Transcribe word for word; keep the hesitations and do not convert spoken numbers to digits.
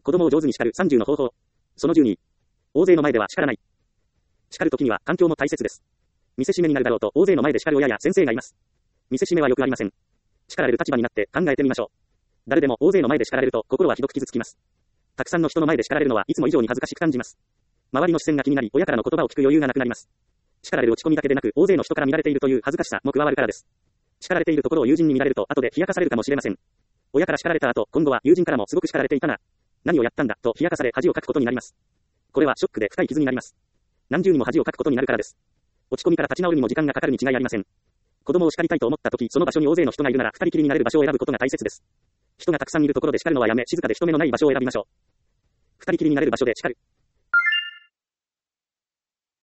子供を上手に叱るさんじゅうの方法。そのじゅうに。大勢の前では叱らない。叱るときには環境も大切です。見せしめになるだろうと大勢の前で叱る親や先生がいます。見せしめはよくありません。叱られる立場になって考えてみましょう。誰でも大勢の前で叱られると心はひどく傷つきます。たくさんの人の前で叱られるのはいつも以上に恥ずかしく感じます。周りの視線が気になり、親からの言葉を聞く余裕がなくなります。叱られる落ち込みだけでなく、大勢の人から見られているという恥ずかしさも加わるからです。叱られているところを友人に見られると、後で冷やかされるかもしれません。親から叱られた後、今度は友人からもすごく叱られていたな。何をやったんだ、と冷やかされ恥をかくことになります。これはショックで深い傷になります。何重にも恥をかくことになるからです。落ち込みから立ち直るにも時間がかかるに違いありません。子供を叱りたいと思ったとき、その場所に大勢の人がいるなら、二人きりになれる場所を選ぶことが大切です。人がたくさんいるところで叱るのはやめ、静かで人目のない場所を選びましょう。二人きりになれる場所で叱る。